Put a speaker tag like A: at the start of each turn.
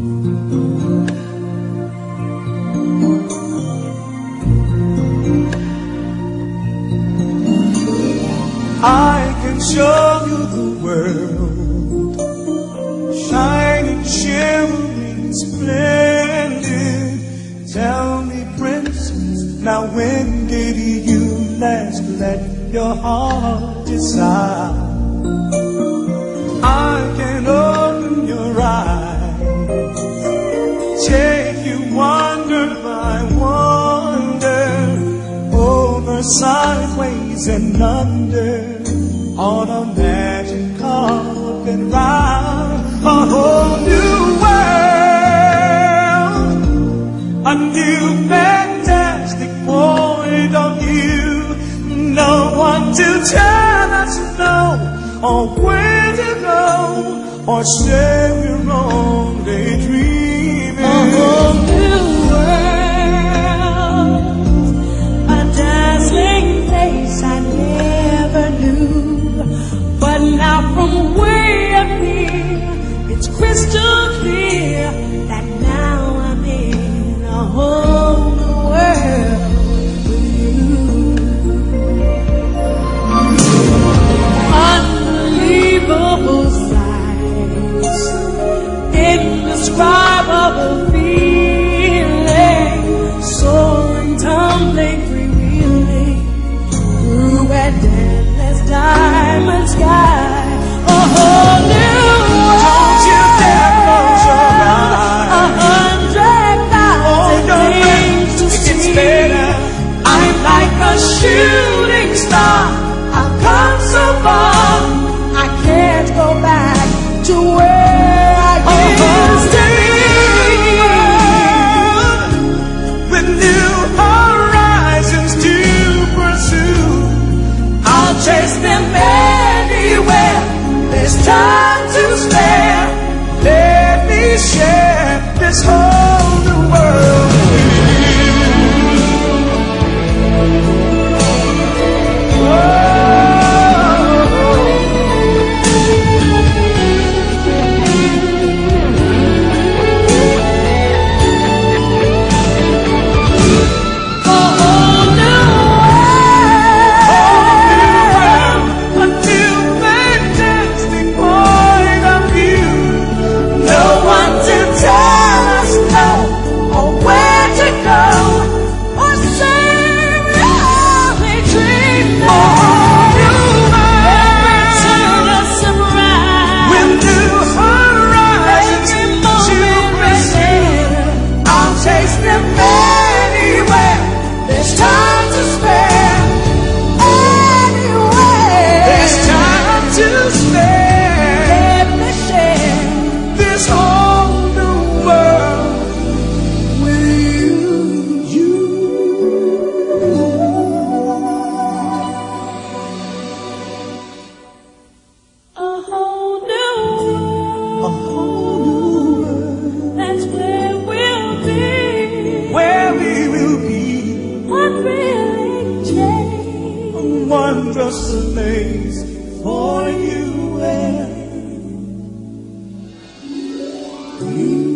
A: I can show you the world, shining, shimmering, splendid. Tell me, princess, now when did you last let your heart decide? I can open your eyes, take you wonder by wonder, over, sideways, and under, on a magic carpet ride, a whole new world, a new fantastic point of view. No one to tell us no, or where to go, or say we're only dreaming.
B: A whole new world, a dazzling place I never knew. But now from way up here, it's crystal clear that now I'm in a whole new world with you. Unbelievable sights, indescribable feeling, soaring, tumbling, freewheeling through a endless diamond sky. A whole new world.
A: Don't you dare close your eyes.
B: 100,000 things to see.
A: Better.
B: I'm like a shooting star. I've come so far. I can't go back to where I used to be.
A: With new horizons to pursue,
B: I'll chase them anywhere. There's time to spare.
A: let me share this whole new world with you.
B: A whole new world.
A: A new fantastic point of view.
B: No one to tell us no, or where to go, or say we're only dreaming. Every turn a surprise.
A: With new horizons
B: Every
A: to
B: moment
A: pursue,
B: remain. I'll chase them anywhere. There's time to spare. Anywhere.
A: there's time to spare.
B: Let me share
A: This whole new world
B: with you. A whole new
A: a whole new world,
B: that's where we'll be.
A: where we will be,
B: What really changed?
A: a wondrous place for you and me.